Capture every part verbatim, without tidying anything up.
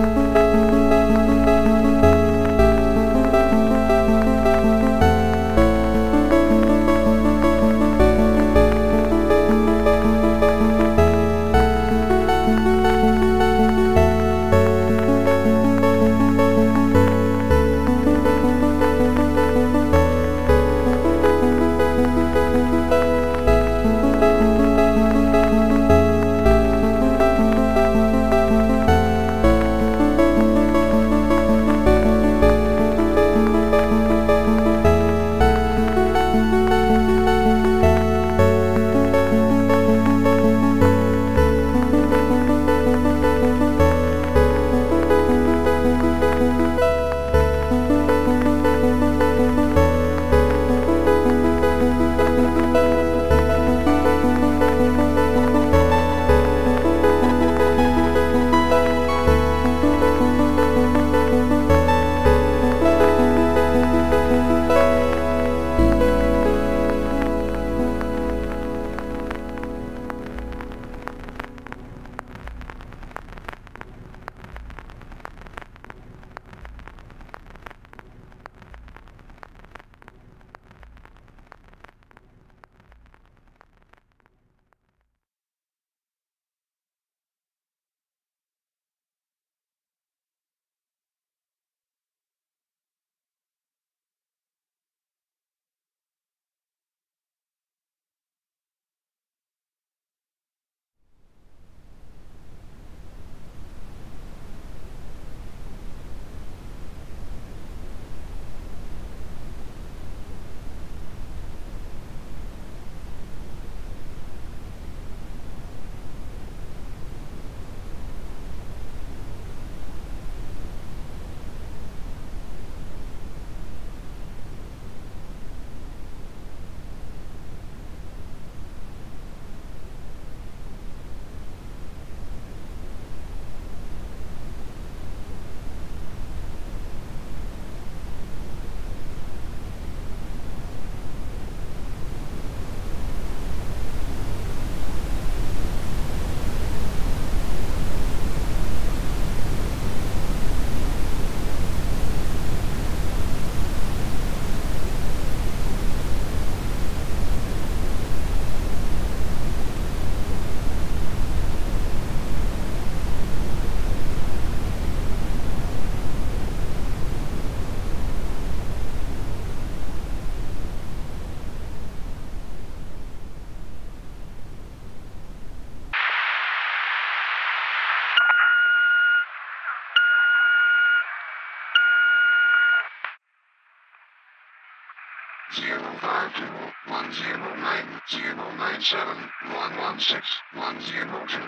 zero five two one zero nine zero nine seven one one six one zero two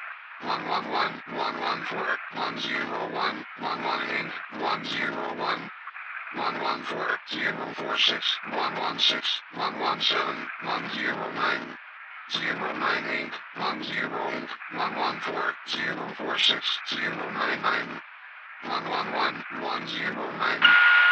one one one one one four one zero one one one eight one zero one one one four zero four six one one six one one seven one zero nine zero nine eight one zero eight one one four zero four six zero nine nine one one one one zero nine